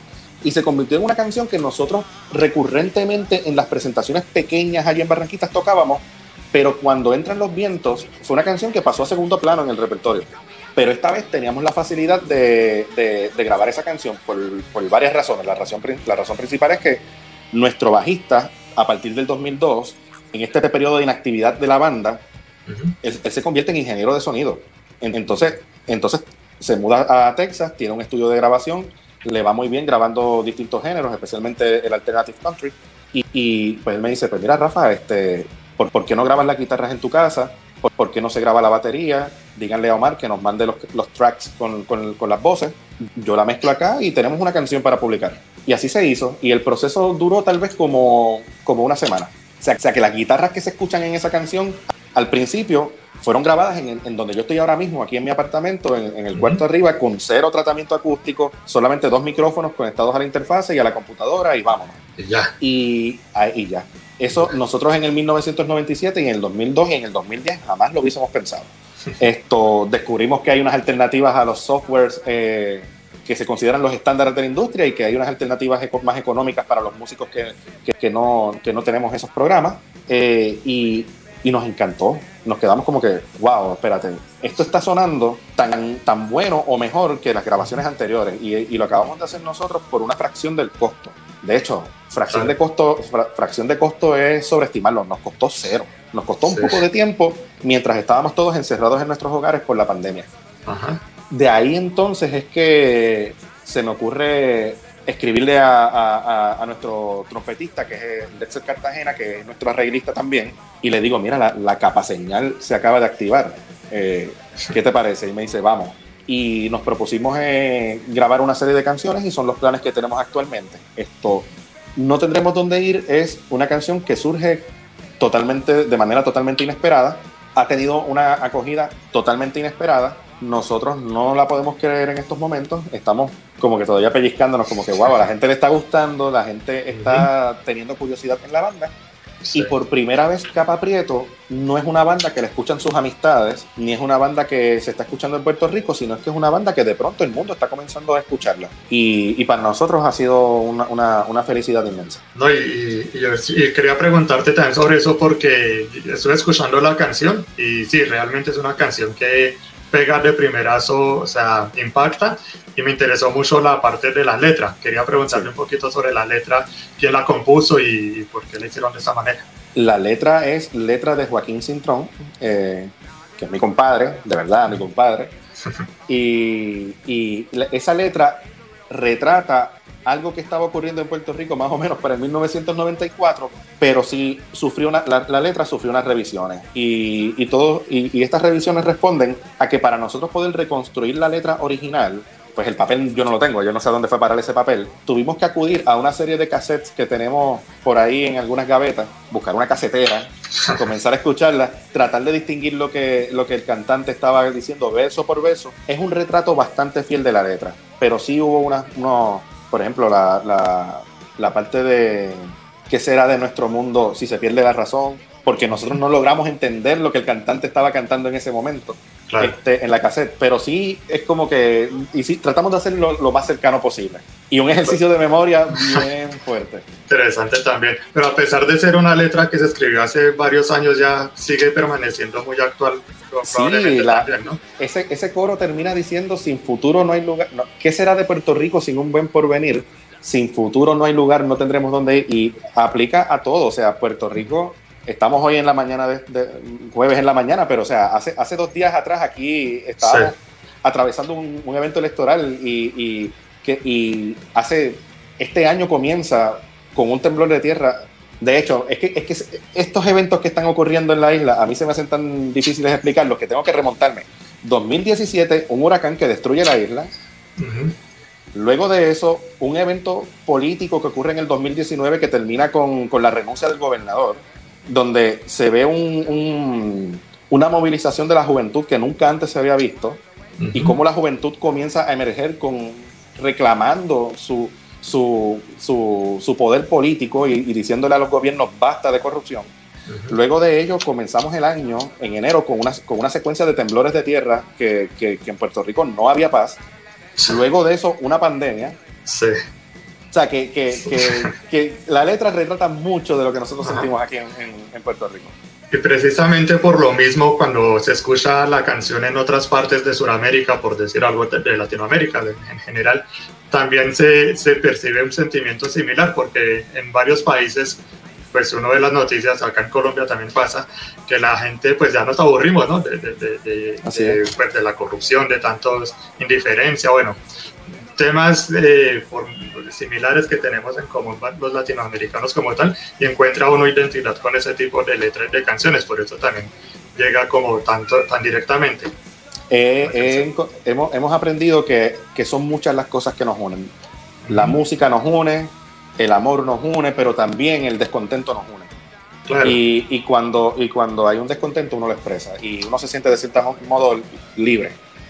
y se convirtió en una canción que nosotros recurrentemente en las presentaciones pequeñas allí en Barranquitas tocábamos, pero cuando entran los vientos fue una canción que pasó a segundo plano en el repertorio. Pero esta vez teníamos la facilidad de, de, de grabar esa canción por, por varias razones. La razón, la razón principal es que nuestro bajista, a partir del dos mil dos, en este periodo de inactividad de la banda, uh-huh. él, él se convierte en ingeniero de sonido. Entonces, entonces se muda a Texas, tiene un estudio de grabación, le va muy bien grabando distintos géneros, especialmente el alternative country. Y, y pues él me dice, pues mira Rafa, este, ¿por, ¿por qué no grabas las guitarras en tu casa? ¿Por, ¿por qué no se graba la batería? Díganle a Omar que nos mande los, los tracks con, con, con las voces. Yo la mezclo acá y tenemos una canción para publicar. Y así se hizo. Y el proceso duró tal vez como, como una semana. O sea, o sea que las guitarras que se escuchan en esa canción, al principio, fueron grabadas en, en donde yo estoy ahora mismo, aquí en mi apartamento, en, en el cuarto arriba, con cero tratamiento acústico, solamente dos micrófonos conectados a la interfase y a la computadora y vámonos. Y ya. Y, y ya. Eso nosotros en el mil novecientos noventa y siete y en el dos mil dos y en el dos mil diez jamás lo hubiésemos pensado. Esto, descubrimos que hay unas alternativas a los softwares eh, que se consideran los estándares de la industria y que hay unas alternativas eco- más económicas para los músicos que, que, que, no, que no tenemos esos programas. Eh, y, y nos encantó. Nos quedamos como que, wow, espérate, esto está sonando tan, tan bueno o mejor que las grabaciones anteriores. Y, y lo acabamos de hacer nosotros por una fracción del costo. De hecho, fracción de costo, fra, fracción de costo es sobreestimarlo. Nos costó cero. Nos costó un sí. poco de tiempo mientras estábamos todos encerrados en nuestros hogares por la pandemia. Ajá. De ahí entonces es que se me ocurre escribirle a, a, a nuestro trompetista, que es Letzer Cartagena, que es nuestro arreglista también, y le digo, mira, la, la capa señal se acaba de activar. Eh, ¿Qué te parece? Y me dice, vamos. Y nos propusimos eh, grabar una serie de canciones y son los planes que tenemos actualmente. Esto, No tendremos dónde ir, es una canción que surge totalmente, de manera totalmente inesperada, ha tenido una acogida totalmente inesperada. Nosotros no la podemos creer en estos momentos, estamos como que todavía pellizcándonos, como que wow, a la gente le está gustando, la gente está uh-huh. teniendo curiosidad en la banda. Sí. Y por primera vez Capa Prieto no es una banda que la escuchan sus amistades, ni es una banda que se está escuchando en Puerto Rico, sino es que es una banda que de pronto el mundo está comenzando a escucharla. Y, y para nosotros ha sido una, una, una felicidad inmensa. No, y, y, y, y quería preguntarte también sobre eso porque estuve escuchando la canción y sí, realmente es una canción que pega de primerazo, o sea, impacta, y me interesó mucho la parte de la letra. Quería preguntarle sí. un poquito sobre la letra, quién la compuso y, y por qué la hicieron de esta manera. La letra es letra de Joaquín Cintrón, eh, que es mi compadre, de verdad, mi compadre, y, y esa letra retrata algo que estaba ocurriendo en Puerto Rico más o menos para el mil novecientos noventa y cuatro, pero sí sufrió una, la, la letra sufrió unas revisiones y, y, todo, y, y estas revisiones responden a que para nosotros poder reconstruir la letra original, pues el papel yo no lo tengo, yo no sé a dónde fue a parar ese papel, tuvimos que acudir a una serie de cassettes que tenemos por ahí en algunas gavetas, buscar una casetera, comenzar a escucharla, tratar de distinguir lo que, lo que el cantante estaba diciendo verso por verso. Es un retrato bastante fiel de la letra, pero sí hubo una, unos... Por ejemplo, la, la, la parte de qué será de nuestro mundo si se pierde la razón, porque nosotros no logramos entender lo que el cantante estaba cantando en ese momento, claro. este, en la cassette, pero sí es como que, y sí, tratamos de hacerlo lo, lo más cercano posible. Y un ejercicio de memoria bien fuerte. Interesante también, pero a pesar de ser una letra que se escribió hace varios años, ya sigue permaneciendo muy actual. Sí, la, también, ¿no? ese, ese coro termina diciendo, sin futuro no hay lugar, no, ¿qué será de Puerto Rico sin un buen porvenir? Sin futuro no hay lugar, no tendremos dónde ir, y aplica a todo, o sea, Puerto Rico, estamos hoy en la mañana, de, de jueves en la mañana, pero o sea, hace, hace dos días atrás aquí estábamos sí. atravesando un, un evento electoral y, y, que, y hace, este año comienza con un temblor de tierra. De hecho, es que, es que estos eventos que están ocurriendo en la isla, a mí se me hacen tan difíciles de explicarlos que tengo que remontarme. dos mil diecisiete, un huracán que destruye la isla. Uh-huh. Luego de eso, un evento político que ocurre en el dos mil diecinueve que termina con, con la renuncia del gobernador, donde se ve un, un, una movilización de la juventud que nunca antes se había visto, uh-huh. y cómo la juventud comienza a emerger con, reclamando su... Su, su, su poder político y, y diciéndole a los gobiernos basta de corrupción. Uh-huh. Luego de ello comenzamos el año en enero con una, con una secuencia de temblores de tierra que, que, que en Puerto Rico no había paz. Sí. Luego de eso una pandemia. Sí. O sea que, que, que, que la letra retrata mucho de lo que nosotros uh-huh. sentimos aquí en, en, en Puerto Rico. Y precisamente por lo mismo, cuando se escucha la canción en otras partes de Sudamérica, por decir algo de, de Latinoamérica de, en general, también se, se percibe un sentimiento similar, porque en varios países, pues uno de las noticias, acá en Colombia también pasa, que la gente pues ya nos aburrimos, ¿no? De, de, de, de, de, pues, de la corrupción, de tantos indiferencia, bueno, temas eh, por, similares que tenemos en común los latinoamericanos como tal, y encuentra uno identidad con ese tipo de letras de canciones, por eso también llega como tanto, tan directamente. Eh, eh, hemos, hemos aprendido que, que son muchas las cosas que nos unen. La uh-huh. música nos une, el amor nos une, pero también el descontento nos une. Claro. Y, y, cuando, y cuando hay un descontento uno lo expresa y uno se siente de cierto modo libre.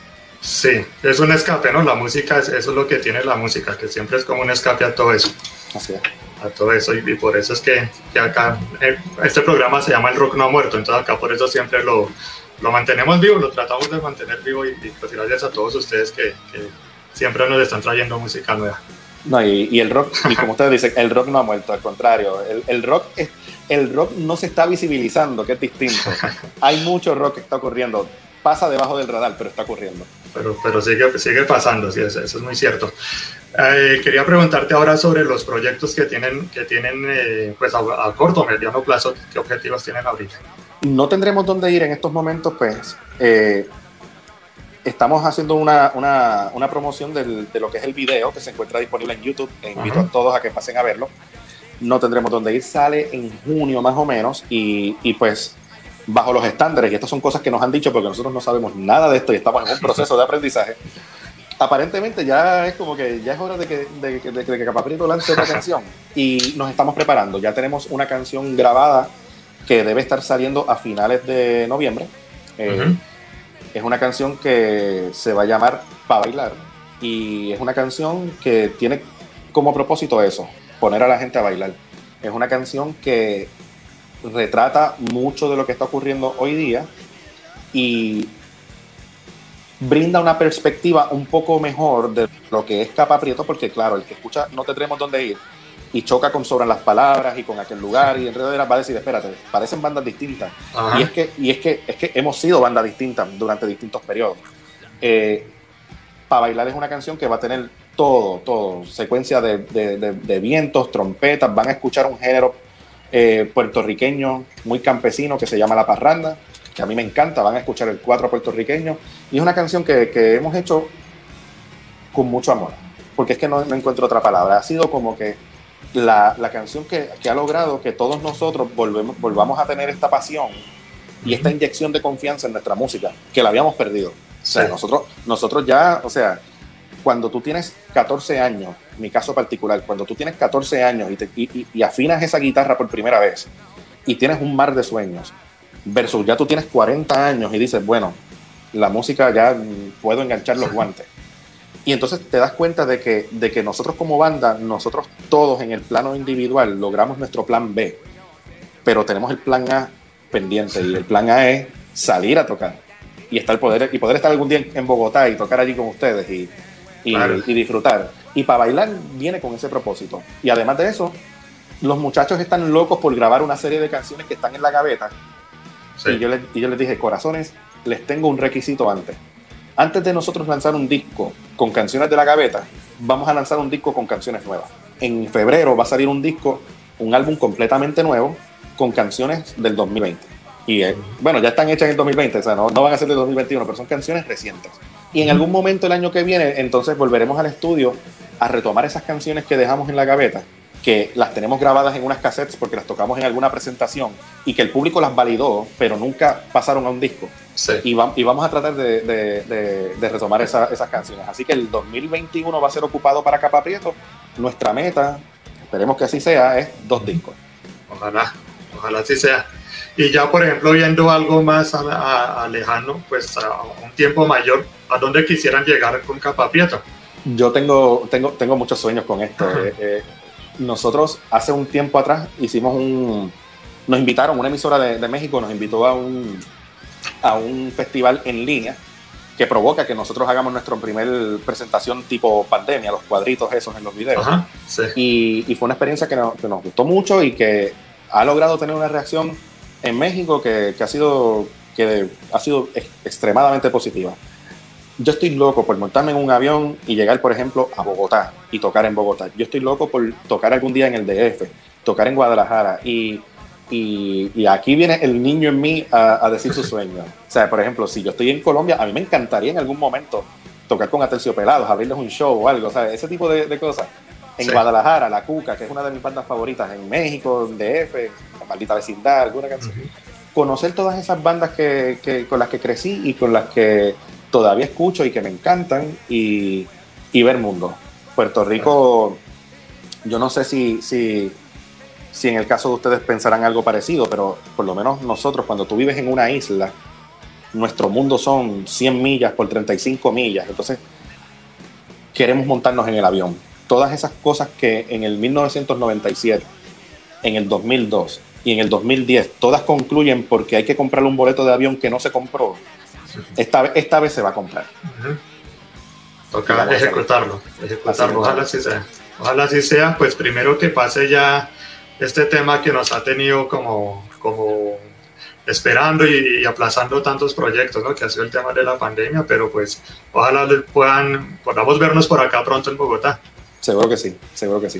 Sí, es un escape, ¿no? La música, eso es lo que tiene la música, que siempre es como un escape a todo eso. Así es. A todo eso, y, y por eso es que, que acá, eh, este programa se llama El Rock No Ha Muerto, entonces acá por eso siempre lo, lo mantenemos vivo, lo tratamos de mantener vivo, y, y pues gracias a todos ustedes que, que siempre nos están trayendo música nueva. No, y, y el rock, y como ustedes dicen, el rock no ha muerto, al contrario, el, el, rock es, el rock no se está visibilizando, que es distinto. Hay mucho rock que está ocurriendo, pasa debajo del radar, pero está ocurriendo. Pero, pero sigue, sigue pasando, sí, eso, eso es muy cierto. Eh, quería preguntarte ahora sobre los proyectos que tienen, que tienen eh, pues a, a corto o mediano plazo, ¿qué objetivos tienen ahorita? No tendremos dónde ir en estos momentos, pues eh, estamos haciendo una, una, una promoción del, de lo que es el video que se encuentra disponible en YouTube. E invito uh-huh. a todos a que pasen a verlo. No tendremos dónde ir, sale en junio más o menos, y, y pues bajo los estándares, y estas son cosas que nos han dicho porque nosotros no sabemos nada de esto y estamos en un proceso de aprendizaje. Aparentemente ya es como que ya es hora de que, de, de, de que Capa Prieto lance otra canción, y nos estamos preparando. Ya tenemos una canción grabada que debe estar saliendo a finales de noviembre. Eh, uh-huh. Es una canción que se va a llamar Pa' Bailar, y es una canción que tiene como propósito eso, poner a la gente a bailar. Es una canción que retrata mucho de lo que está ocurriendo hoy día y brinda una perspectiva un poco mejor de lo que es Capa Prieto, porque claro, el que escucha No Tendremos Dónde Ir y choca con Sobran las Palabras y con aquel lugar y enredaderas va a decir, espérate, parecen bandas distintas. Ajá. y es que y es que es que hemos sido bandas distintas durante distintos periodos. eh, Pa' Bailar es una canción que va a tener todo, todo, secuencia de, de, de, de vientos, trompetas, van a escuchar un género eh, puertorriqueño muy campesino que se llama la parranda, que a mí me encanta, van a escuchar el cuatro puertorriqueño, y es una canción que, que hemos hecho con mucho amor, porque es que no, no encuentro otra palabra. Ha sido como que la, la canción que, que ha logrado que todos nosotros volvemos, volvamos a tener esta pasión y esta inyección de confianza en nuestra música, que la habíamos perdido. O sea, sí. nosotros, nosotros ya, o sea, cuando tú tienes catorce años, mi caso particular, cuando tú tienes catorce años y, te, y, y afinas esa guitarra por primera vez y tienes un mar de sueños, versus ya tú tienes cuarenta años y dices, bueno, la música ya puedo enganchar los guantes. Y entonces te das cuenta de que, de que nosotros como banda, nosotros todos en el plano individual logramos nuestro plan B, pero tenemos el plan A pendiente, y el plan A es salir a tocar y, estar poder, y poder estar algún día en Bogotá y tocar allí con ustedes y, y, claro. y disfrutar. Y Pa' Bailar viene con ese propósito. Y además de eso, los muchachos están locos por grabar una serie de canciones que están en la gaveta. Sí. Y, yo les, y yo les dije, corazones, les tengo un requisito antes. Antes de nosotros lanzar un disco con canciones de la gaveta, vamos a lanzar un disco con canciones nuevas. En febrero va a salir un disco, un álbum completamente nuevo, con canciones del dos mil veinte. Y eh, bueno, ya están hechas en el dos mil veinte, o sea, no, no van a ser del dos mil veintiuno, pero son canciones recientes. Y en algún momento el año que viene, entonces volveremos al estudio a retomar esas canciones que dejamos en la gaveta, que las tenemos grabadas en unas cassettes porque las tocamos en alguna presentación y que el público las validó, pero nunca pasaron a un disco. Sí. Y, va, y vamos a tratar de, de, de, de retomar esa, esas canciones. Así que el dos mil veintiuno va a ser ocupado para Capa Prieto. Nuestra meta, esperemos que así sea, es dos discos. Ojalá, ojalá así sea. Y ya, por ejemplo, viendo algo más a, a, a lejano, pues a un tiempo mayor, ¿a dónde quisieran llegar con Capa Prieto? Yo tengo, tengo, tengo muchos sueños con esto. Uh-huh. eh, eh, nosotros hace un tiempo atrás hicimos un... Nos invitaron, una emisora de, de México nos invitó a un, a un festival en línea que provoca que nosotros hagamos nuestra primer presentación tipo pandemia, los cuadritos esos en los videos. Uh-huh. Sí. Y, y fue una experiencia que nos, que nos gustó mucho y que ha logrado tener una reacción en México que, que, ha, sido, que ha sido extremadamente positiva. Yo estoy loco por montarme en un avión y llegar, por ejemplo, a Bogotá y tocar en Bogotá. Yo estoy loco por tocar algún día en el D F, tocar en Guadalajara. Y, y, y aquí viene el niño en mí a, a decir su sueño. O sea, por ejemplo, si yo estoy en Colombia, a mí me encantaría en algún momento tocar con Aterciopelados, abrirles un show o algo, ¿sabes? Ese tipo de, de cosas. En sí. Guadalajara, La Cuca, que es una de mis bandas favoritas. En México, en D F, La Maldita Vecindad, alguna canción. Uh-huh. Conocer todas esas bandas que, que, con las que crecí y con las que todavía escucho y que me encantan y, y ver mundo. Puerto Rico, yo no sé si, si, si en el caso de ustedes pensarán algo parecido, pero por lo menos nosotros, cuando tú vives en una isla, nuestro mundo son cien millas por treinta y cinco millas, entonces queremos montarnos en el avión. Todas esas cosas que en el mil novecientos noventa y siete, en el dos mil dos y en el dos mil diez, todas concluyen porque hay que comprar un boleto de avión que no se compró. Esta, esta vez se va a comprar. Uh-huh. Toca ejecutarlo, ejecutarlo. Ojalá así sea. Ojalá así sea, pues primero que pase ya este tema que nos ha tenido como, como esperando y, y aplazando tantos proyectos, ¿no? Que ha sido el tema de la pandemia, pero pues ojalá puedan, podamos vernos por acá pronto en Bogotá. Seguro que sí, seguro que sí.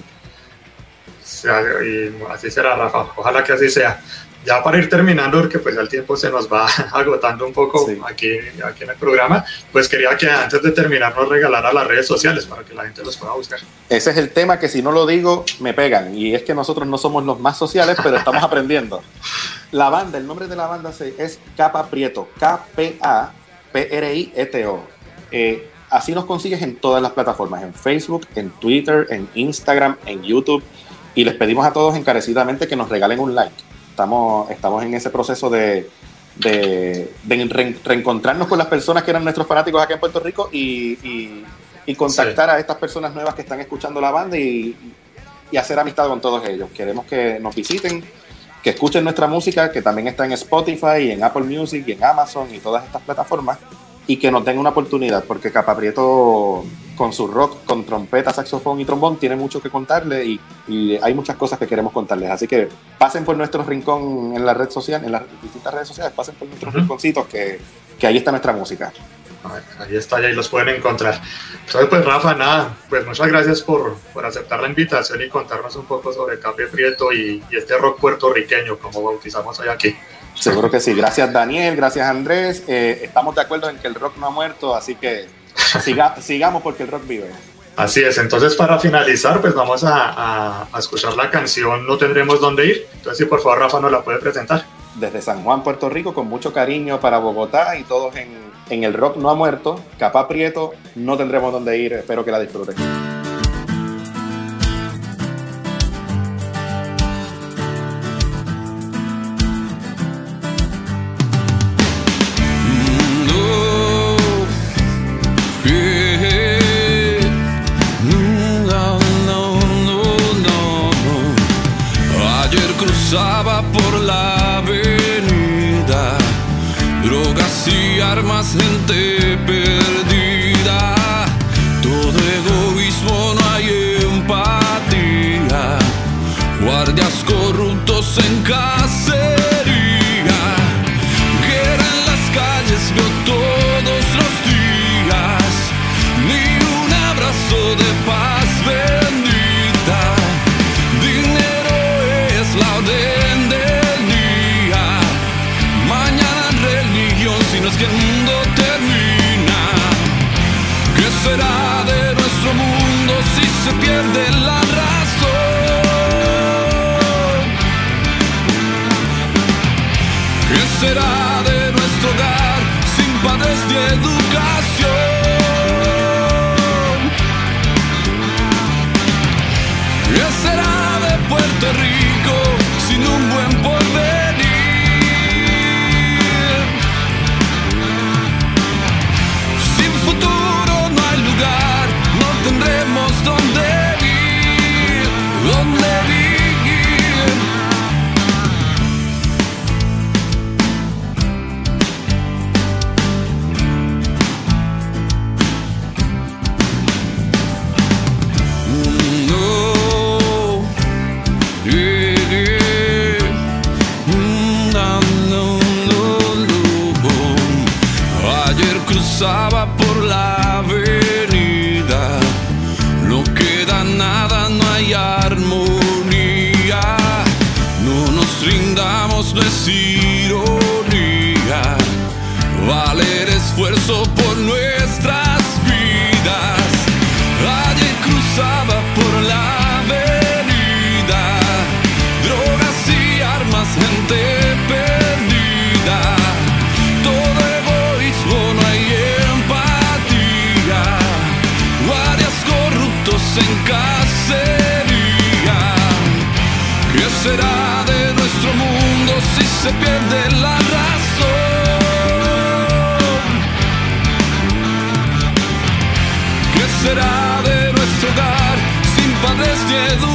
O sea, y así será, Rafa. Ojalá que así sea. Ya para ir terminando, porque pues el tiempo se nos va agotando un poco sí. aquí, aquí en el programa, pues quería que antes de terminar nos regalara las redes sociales para que la gente los pueda buscar. Ese es el tema que si no lo digo, me pegan. Y es que nosotros no somos los más sociales, pero estamos aprendiendo. La banda, el nombre de la banda es Capa Prieto, K P A P R I E T O. Eh, así nos consigues en todas las plataformas, en Facebook, en Twitter, en Instagram, en YouTube. Y les pedimos a todos encarecidamente que nos regalen un like. Estamos, estamos en ese proceso de, de, de re, reencontrarnos con las personas que eran nuestros fanáticos acá en Puerto Rico y, y, y contactar sí. a estas personas nuevas que están escuchando la banda y, y hacer amistad con todos ellos. Queremos que nos visiten, que escuchen nuestra música, que también está en Spotify, y en Apple Music, y en Amazon y todas estas plataformas, y que nos den una oportunidad, porque Capa Prieto, con su rock, con trompeta, saxofón y trombón, tiene mucho que contarle y, y hay muchas cosas que queremos contarles. Así que pasen por nuestro rincón en la red social, en las distintas redes sociales, pasen por nuestros uh-huh. rinconcitos, que, que ahí está nuestra música. Ahí está, y ahí los pueden encontrar. Entonces, pues Rafa, nada, pues muchas gracias por, por aceptar la invitación y contarnos un poco sobre Capa Prieto y, y este rock puertorriqueño, como bautizamos hoy aquí. Seguro que sí. Gracias, Daniel, gracias, Andrés. Eh, estamos de acuerdo en que el rock no ha muerto, así que siga, sigamos porque el rock vive. Así es. Entonces, para finalizar, pues vamos a, a, a escuchar la canción No Tendremos Dónde Ir. Entonces, si por favor Rafa nos la puede presentar. Desde San Juan, Puerto Rico, con mucho cariño para Bogotá y todos en, en el rock no ha muerto. Capa Prieto, No Tendremos Dónde Ir. Espero que la disfruten. Por la avenida, drogas y armas, gente perdida, todo egoísmo, no hay empatía, guardias corruptos en cacería, guerra en las calles veo todos los días, ni un abrazo de paz bendita, dinero es la orden del día, mañana religión, si no es que el mundo termina. padres ni educación. ¿Qué será de Puerto Rico sin un buen porvenir? Sin futuro no hay lugar, no tendremos dónde ir, dónde vivir. Cruzaba por la avenida, no queda nada, no hay armonía. No nos rindamos, no es ironía. Vale el esfuerzo por nuestras vidas. Ayer cruzaba por la avenida, drogas y armas, gente perdida. Todo egoísmo, no hay empatía. Guardias corruptos en cacería. ¿Qué será de nuestro mundo si se pierde la razón? ¿Qué será de nuestro hogar sin padres ni educación?